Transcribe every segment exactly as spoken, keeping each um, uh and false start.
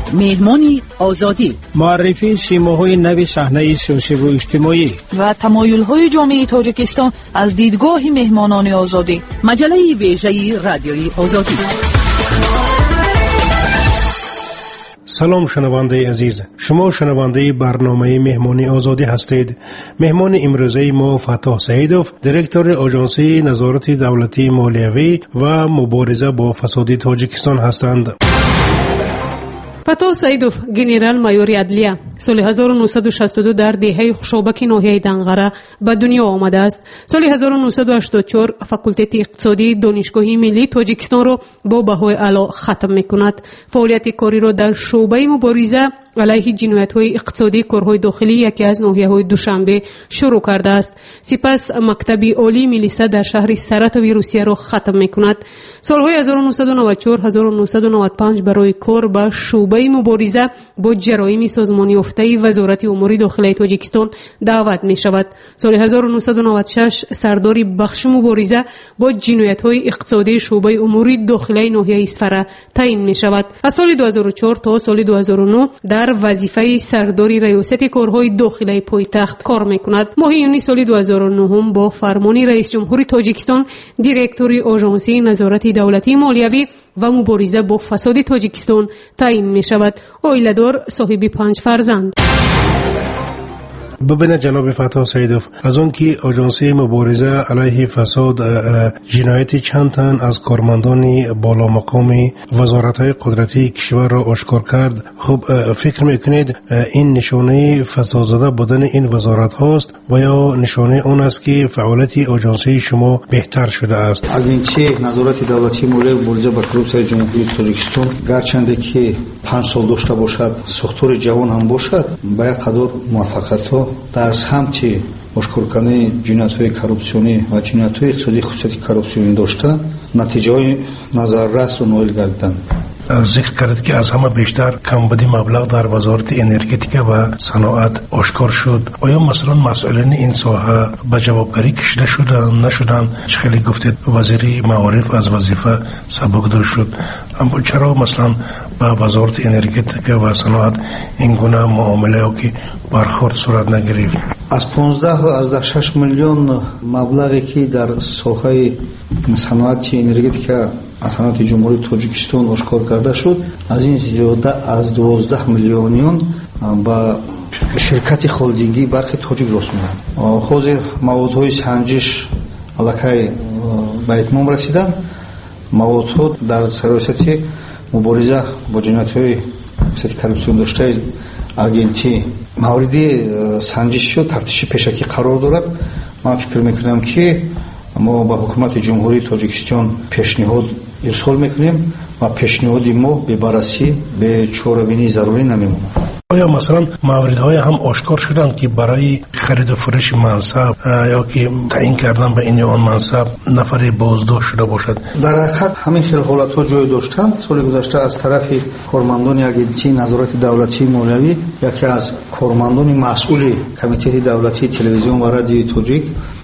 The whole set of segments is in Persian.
مهمان آزادی، معرفی سیماهای نو صحنه سیاسی و اجتماعی و تمایل‌های جامعه تاجیکستان از دیدگاه مهمانان آزادی. مجله ویژه رادیوی آزادی. سلام شنونده عزیز، شما شنونده برنامه مهمانی آزادی هستید. مهمان امروزه ما فتاح سعیدوف، دیرکتور آژانسی نظارت دولتی مالیوی و مبارزه با فساد تاجیکستان هستند. فتاح سعیدوف گنرال مایور عدلیه سال هزار و نهصد و شصت و دو در دهه خوشابک ناحیه دنغره به دنیا آمده است. سال هزار و نهصد و هشتاد و چهار فاکولته اقتصادی دانشگاه ملی تاجیکستان را با بهای اعلی ختم می‌کند. فعالیت کاری را در شعبه مبارزه علیه جنایت‌های اقتصادی کارهای داخلی یکی از ناحیه‌های دوشنبه شروع کرده است. سپس مکتب عالی میلیسا در شهر سراتوی روسیه را ختم می‌کند. سال‌های هزار و نهصد و نود و چهار هزار و نهصد و نود و پنج برای کار به شعبه مبارزه با جرایم سازمانی یافته وزارت امور داخلی تاجیکستان دعوت می‌شود. سال هزار و نهصد و نود و شش سردار بخش مبارزه با جنایت‌های اقتصادی شعبه امور داخلی ناحیه اصفهان تعیین می‌شود. از سال دو هزار و چهار تا سال دو هزار و نه در وظیفه سرداری ریاست کارهای داخلی پایتخت کار می‌کند. ماه یونیو سال دو هزار و نه هم با فرمان رئیس جمهور تاجیکستان دیرکتور آژانسی نظارت دولتی مالیوی و مبارزه با فساد تاجیکستان تعیین می‌شود. عائله‌دار، صاحب پنج فرزند. ببینه جناب فتاح سعیدوف، از اون که آژانسی مبارزه علیه فساد جنایت چند تن از کارمندان بالا مقام وزارت‌های قدرتی کشور را آشکار کرد، خب فکر میکنید این نشانه فسادزده بودن این وزارت هاست و یا نشانه اون است که فعالیت آژانسی شما بهتر شده است؟ агентчи назорати давлатии молия ва мубориза ба коррупсияи ҷумҳурии тоҷикистон гарчанде ки панҷ сол дошта бошад, сохтори ҷавон ҳам бошад, ба як қадор муваффақиятҳо дар самти ошкор кардани ҷиноятҳои коррупсионӣ ва ҷиноятҳои иқтисодии хусусияти коррупсионӣ дошта натиҷаҳои назаррасро ноил гардиданд. ذکر کرد که از همه بیشتر کمبودی مبلغ در وزارت انرژتیک و صنعت آشکار شد. آیا مثلا مسئولین این ساحه به جوابگری کشیده شدند نشدند؟ خیلی گفتید وزیر معارف از وظیفه سبکدار شد، اما چرا مثلا با وزارت انرژتیک و صنعت این گونه معامله ها که برخورد صورت نگرفت؟ از پانزده از شش میلیون مبلغی که در ساحه صنعت انرژتیک صنعت جمهوری تاجیکستان آشکار کرده شد، از این زیاده از دوازده میلیونیون با شرکت خالدینگی برخی تاجیک راست می‌آید. حاضر موادهای سنجش علاقه به اتمام رسیدن. موادها در سیاست مبارزه با جنایت‌های کرپسیون داشته агенти мавриди санҷиши тафтиши пешакӣ қарор дорад. ман фикр мекунам ки мо ба ҳукумати ҷумҳурии тоҷикистон пешниҳод ирсол мекунем ва пешниҳоди мо бебаррасӣ бечорабинии зарурӣ намемонад. آیا مثلا موردهای هم آشکار شدند که برای خرید و فروش منصب یا که تعیین کردن به این یا آن منصب نفری بازداشت شده باشد؟ در حقیقت همین خیلی حالت‌ها جای داشتند. سال گذشته از طرف کارمندان агентчи نظارت دولتی مالیوی یکی از کارمندان مسئول کمیته دولتی تلویزیون و رادیوی تاجیک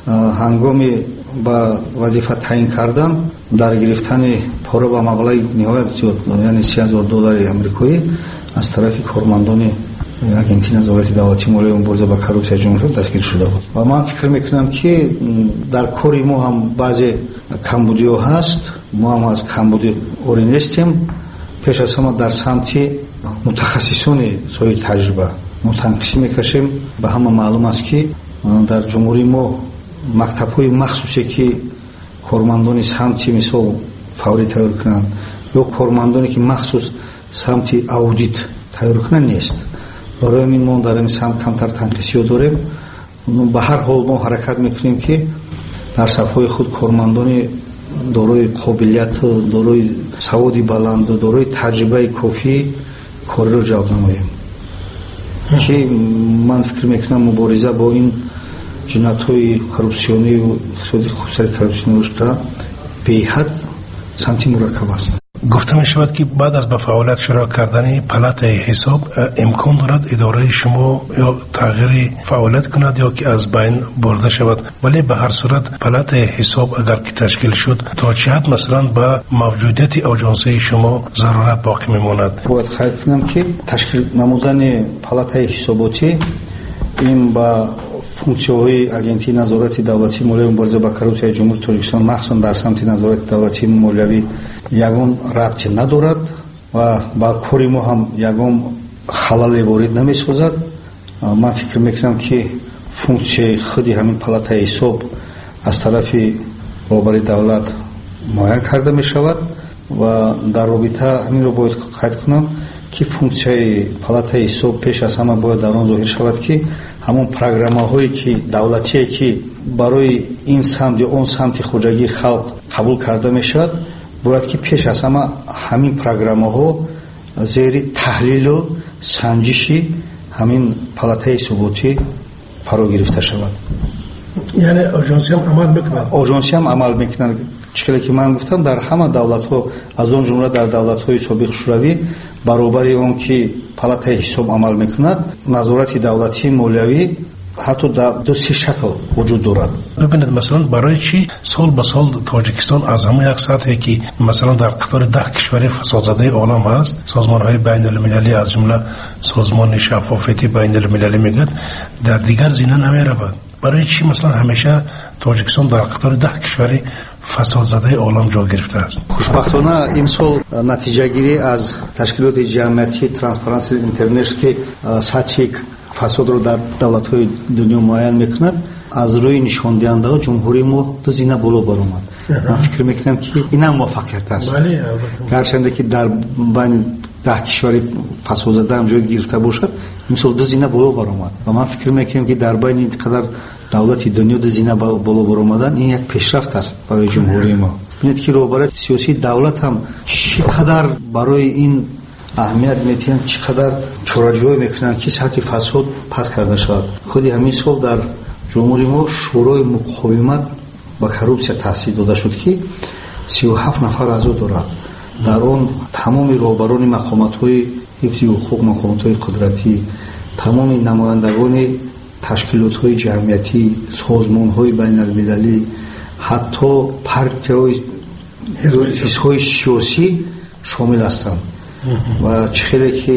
هنگام با وظیفه تعیین کردن در گرفتن پاره با مبلغ نهایت زیاد یعنی سی هزار دلار آمریکایی از طرف کارمندان агентчи نظارت دولتی مالیوی و مبارزه با کروپسیا جمهوری دستگیر شده بود. و من فکر میکنم که در کاری ما هم بعضی کمبودی ها هست. ما هم از کمبودی اوری نیستیم. پیش از همه در سمت متخصصان سایر تجربه ما تنقیص میکشیم. به همه معلوم است که در جمهوری ما مکتب های مخصوصی که کارمندان سمت مثال فوری تیار کنند یا کارمندانی که مخصوص سمت اودیت تیار کنند نیست. برای این ما در این سمت کمتر تنقیصی داریم. به هر حال ما حرکت میکنیم که در صفهای خود کارمندان دارای قابلیت، دارای سوادی بلند، دارای تجربه کافی کاری را جلب نماییم. که من فکر میکنم مبارزه با این جنایت‌های کرپسیونی و اقتصادی خصوصی کرپسیونی رشد به حد سمتی مرکب است. گفته می شود که بعد از به فعالیت شروع کردن پلات حساب امکان دارد اداره شما یا تغییر فعالیت کند یا که از بین برده شود، ولی به هر صورت پلات حساب اگر که تشکیل شد تا چه حد مثلا به موجودیت آژانسی شما ضرورت باقی میماند؟ باید خیال کنم که تشکیل نمودن پلات حساباتی این با فункцияҳои агентии назорати давлатии молияви мубориза ба коррупсияи ҷумҳури Тоҷикистон махсусан дар самти назорати давлатии молиявӣ ягон рабти надорад ва ба кори мо ҳам ягон халале ворид намесозад. ман фикр мекунам ки функсияи худи ҳамин палатаи ҳисоб аз тарафи роҳбари давлат муайян карда мешавад ва дар робита ҳаминро бояд қайд кунам ки функсияи палатаи ҳисоб пеш аз ҳама бояд дар он зоҳир шавад ки ҳамон программаҳое ки давлатие ки барои ин самт ё он самти хоҷагии халқ қабул карда мешавад бояд ки пеш аз ҳама ҳамин программаҳо зери таҳлилу санҷиши ҳамин палатаи ҳисоботӣ фаро гирифта шавад. яъне оҷонсиям амал мекунад оҷонсиям амал мекунад. чиқеле ки ман гуфтам дар ҳама давлатҳо аз он ҷумла дар давлатҳои собиқ шӯравӣ баробари он ки палатаи ҳисоб амал мекунад назорати давлатии молиявӣ ҳатто дар ду се шакл вуҷуд дорад. бибинед масалан барои чӣ сол ба сол тоҷикистон аз ҳама як сатҳе ки масалан дар қатори даҳ кишвари фасодзадаи олам ҳаст, созмонҳои байнулмилалӣ аз ҷумла созмони шаффофияти байнулмилалӣ мегӯяд, дар дигар зина намеравад. барои чӣ масалан ҳамеша тоҷикистон дар қатори даҳ кишвари фасодзадаи олам ҷо гирифтааст? хушбахтона имсол натиҷагирӣ аз ташкилоти ҷамъиятии Transparency International ки сатҳи фасодро дар давлатҳои дунё муайян мекунад, аз рӯи нишондиҳандаҳо ҷумҳурии мо ду зина боло баромад. ман фикр мекунам ки инам муваффақият аст. гарчанде ки дар байни даҳ кишвари фасодзада ҳам ҷой гирифта бошад, имсол ду зина боло баромад ва ман фикр мекунам ки дар байни ин қадар давлати дунё ду зина боло баромадан ин як пешрафт аст барои ҷумҳурии мо. бинед ки роҳбари сиёсии давлат ҳам чӣ қадар барои ин аҳамият метиҳанд, чӣ қадар чораҷӯӣ мекунанд ки сатҳи фасод паст карда шавад. худи ҳамин сол дар ҷумҳурии мо шӯрои муқовимат ба коррупсия таъсис дода шуд ки сию ҳафт нафар аъзо дорад. дар он тамоми роҳбарони мақомотҳои ҳифзи ҳуқуқ, мақомотҳои қудратӣ, тамоми намояндагони ташкилотҳои ҷамъиятӣ, созмонҳои байналмилалӣ, ҳатто партияҳои ҳизбҳои сиёсӣ шомил ҳастанд. ва чӣ хеле ки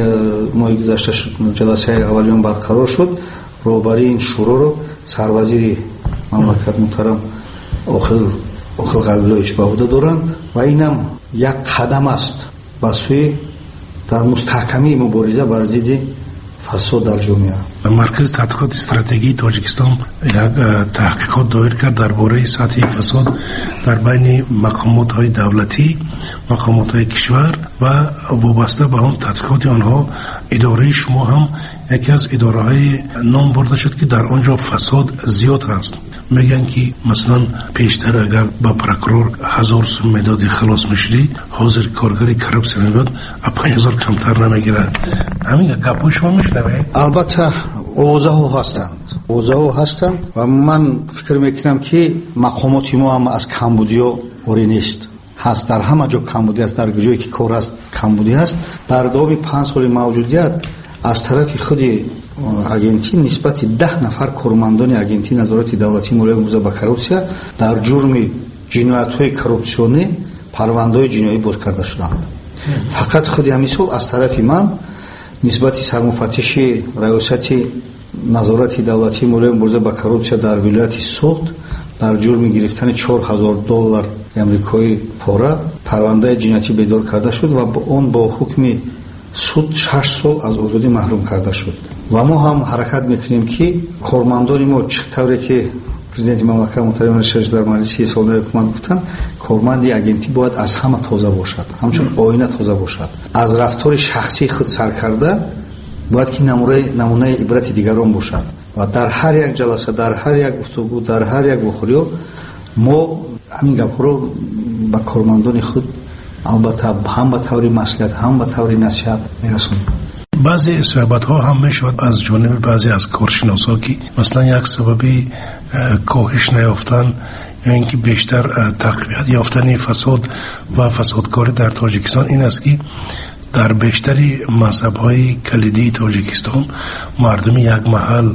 моҳи гузашта ҷаласаи аввалиён барқарор шуд, роҳбарии ин шӯроро сарвазири мамлакат муҳтарам Оқил Оқил Ғабилович ба ӯҳда доранд ва инам як қадам аст ба сӯи дар мустаҳкамии мубориза бар зидди фасод дар ҷомеа. маркази таҳқиқоти стратегии Тоҷикистон як таҳқиқот доир кард дар бораи сатҳи фасод дар байни мақомотҳои давлатӣ, мақомотҳои кишвар ва вобаста ба он тадқиқоти онҳо идораи шумо ҳам яке аз идораҳои ном бурда шуд ки дар он ҷо фасод зиёд ҳаст. мегӯянд ки масалан пештар агар ба прокурор ҳазор сум медоди халос мешудӣ, ҳозир коргари коррупсия мебод а панҷ ҳазор камтар намегирад. ҳамин гапҳои шумо мешунавед? албатта овозаҳо ҳастанд овозаҳо ҳастанд ва ман фикр мекунам ки мақомоти мо ҳам аз камбудиё орӣ нест. ҳаст дар ҳама ҷо камбудӣ аст, дар ҷое ки кор ҳаст камбудӣ ҳаст. дар давоми панҷ соли мавҷудият аз тарафи худи агентӣ нисбати даҳ нафар кормандони агентии назорати давлатии молиявӣ мубориза ба коррупсия дар ҷурми ҷиноятҳои коррупсионӣ парвандаҳои ҷиноӣ боз карда шуданд. фақат худи ҳамин сол аз тарафи ман нисбати сармуфаттиши раёсати назорати давлатии молиявӣ мубориза ба коррупсия дар вилояти Суд дар ҷурми гирифтани чор ҳазор доллар амрикои пора парвандаи ҷиноятӣ бедор карда шуд ва он бо ҳукми суд шаш сол аз озодӣ маҳрум карда шуд. ва мо ҳам ҳаракат мекунем ки кормандони мо чӣ тавре ки президенти мамлакат муҳтарам Шариф дар маҷлиси солинаи ҳукумат гуфтанд, корманди агентӣ бояд аз ҳама тоза бошад, ҳамчун оина тоза бошад. аз рафтори шахсии худ сар карда бояд ки намунаи ибрати дигарон бошад ва дар ҳар як ҷаласа, дар ҳар як гуфтугӯ, дар ҳар як вохӯриё мо ҳамин гапҳоро ба кормандони худ албатта ҳам ба таври маслиҳат, ҳам ба таври насиҳат мерасонем. баъзе суҳбатҳо ҳам мешавад аз ҷониби баъзе аз коршиносҳо ки масалан як сабаби коҳиш наёфтан یا اینکه بیشتر تقویت یافتن فساد و فسادکاری در تاجیکستان این است که در بیشتری مذهب‌های کلیدی تاجیکستان مردم یک محل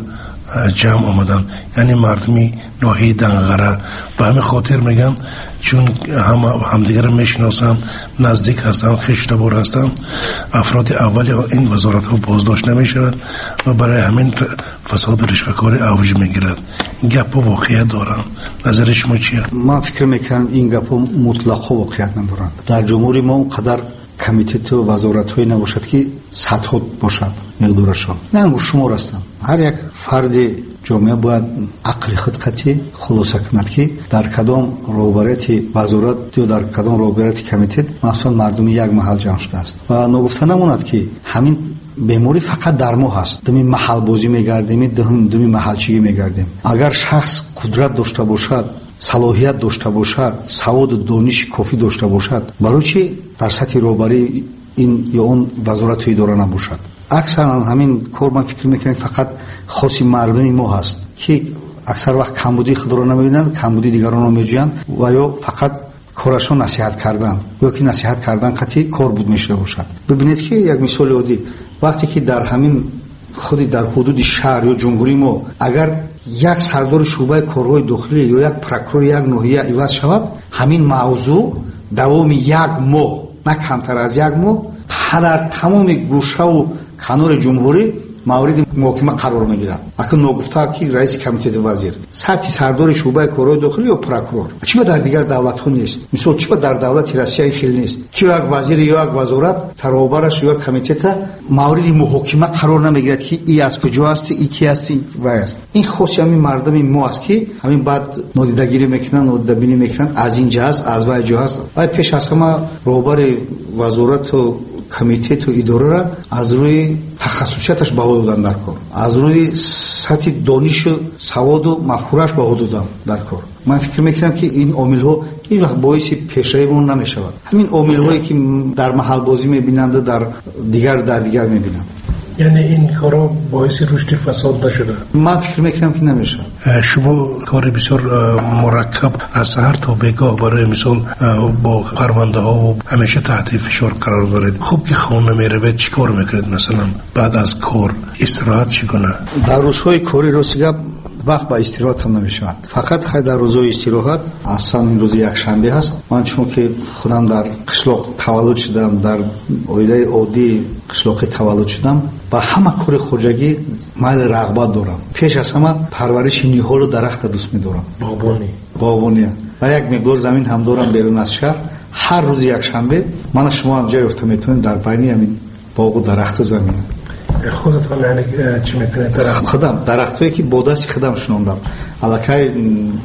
جمع آمدن، یعنی مردمی ناحیه دنغره. به همین خاطر میگن چون هم همدیگر میشناسن، نزدیک هستن، خشتبار هستن، افراد اولی این وزارت ها بازداشت نمیشود و برای همین فساد و رشوه‌خواری اوج میگیرد. این گپ واقعیت دارن. نظر شما چیه؟ من فکر میکنم این گپ مطلقا واقعیت ندارن. در جمهوری ما اونقدر کمیته و وزارت های نباشد که سطح باشد مقدارشان نه شمار هستند. هر یک فرد جامعه باید عقل خودکتی خلاصه کند که در کدام روبرت وزارت یا در کدام روبرت کمیته مثلا مردم یک محل جمع شده است و نگفته نماند که همین بیماری فقط در ما هست. دمی محل بازی میگردیم، دمی دمی محلچگی میگردیم. اگر شخص قدرت داشته باشد، صلاحیت داشته باشد، سواد و دانش کافی داشته باشد، برای چی در سطح روبری این یا اون وزارت اداره نباشد؟ اکثرا همین کار من فکر میکنم فقط خاصی مردم ما هست که اکثر وقت کمبودی خود را نمیبینند، کمبودی دیگران را میجویند و یا فقط کارشون نصیحت کردن یا که نصیحت کردن قطعی کار بود میشده باشد. ببینید که یک مثال عادی وقتی که در همین خودی در حدود شهر یا جمهوری ما اگر یک سردار شعبه کارهای داخلی یا یک پروکورور یک ناحیه عوض شود، همین موضوع دوام یک ماه نه کمتر از یک ماه در تمام گوشه و کنار جمهوری مورد محاکمه قرار میگیرد. اگر نگفته که رئیس کمیته وزیر سطح سردار شعبه کارهای داخلی یا پروکورور چی در دیگر دولت ها نیست؟ مثلا چی در دولت روسیه خیلی نیست که یک وزیر یا یک وزارت ترابرش یا کمیته مورد محاکمه قرار نمیگیرد که ای از کجا است، ای کی است و است. این خاصی همین مردم ما است که همین بعد نادیدگیری میکنن، نادیدبینی میکنن از این جهت از وای جهت و پیش از همه روبر وزارت و کمیته تو اداره را از روی تخصصیتش بها دادن در کار، از روی سطح دانش و سواد و مفهورش بها دادن در کار. من فکر میکنم که این عامل ها هیچ وقت باعث پیشروی نمی شود. همین عامل هایی که در محل بازی میبینند در دیگر در دیگر میبینند. یعنی این کارا باعث رشد فساد نشده؟ من فکر میکنم که نمیشه. شما کار بسیار مرکب از هر تا بگاه برای مثال با پرونده ها و همیشه تحت فشار قرار دارید. خوب که خانه میره چی کار میکنید؟ مثلا بعد از کار استراحت چیکنه؟ در روزهای کاری روزگاه وقت با استراحت هم نمیشود. فقط خیلی در روزهای استراحت اصلا این روز یک شنبه هست. من چون که خودم در قشلاق تولد شدم، در اویده عادی قشلاق تولد شدم، با همه کار خوجگی مال رغبت دارم. پیش از همه پرورش نیهول و درخت دوست می‌دارم. باغبانی. باغبانی. و یک مقدار زمین هم دارم بیرون از شهر. هر روز یک شنبه من شما هم جای افته میتونید در بین همین باغ و درخت و زمین. خودتون یعنی چی میکنید؟ درخت خودم درختایی که بوداست خودم شنوندم. الکی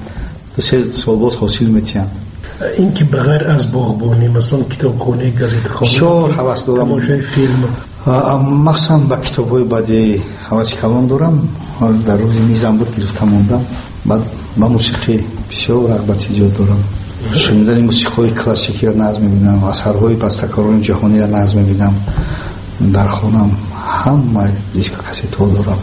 دو سه سال باز حاصل میتونم. این که بغیر از باغبانی مثلا کتابخانه، گازیته‌خانه، شور حواس دارم. تماشای فیلم. مخصوصا با کتاب‌های بعدی حواس کلان دارم. در روز میزم بود گرفتم موندم. بعد با موسیقی بسیار رغبت ایجاد دارم. شنیدن موسیقی کلاسیکی را نظم می‌بینم، اثرهای بسته‌کاران جهانی را نظم می‌بینم. در خونم همه دیسک کاسیت ها دارم.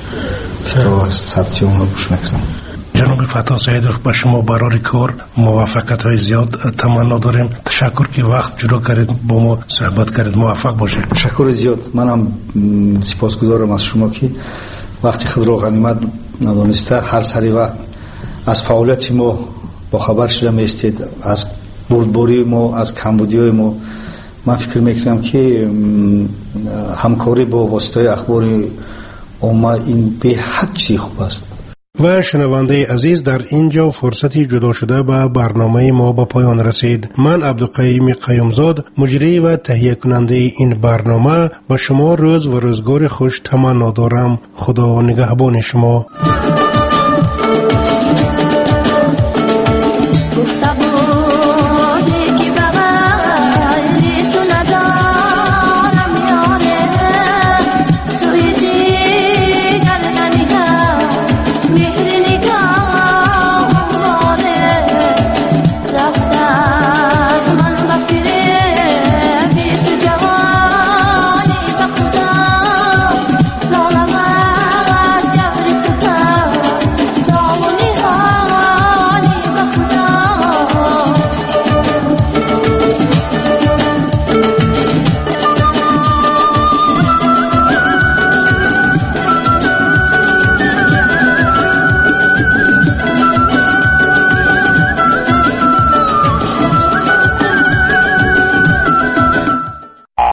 تا ثبتی اون رو گوش میکنم. جناب فتح سیدوف، با شما برای کار موفقیت های زیاد تمنا داریم. تشکر که وقت جدا کردید با ما صحبت کردید. موفق باشید. تشکر زیاد. منم سپاسگزارم از شما که وقتی خود را غنیمت ندانسته هر سری وقت از فعالیت ما با خبر شده میستید، از بردباری ما، از کمبودی ما. من فکر میکنم که همکاری با واسطه اخبار عامه این به حد چی خوب است. و شنونده عزیز، در اینجا فرصتی جدا شده به برنامه ما به پایان رسید. من عبدالقیوم قیومزاد، مجری و تهیه کننده این برنامه، با شما روز و روزگار خوش تمنا دارم. خدا نگهبان شما.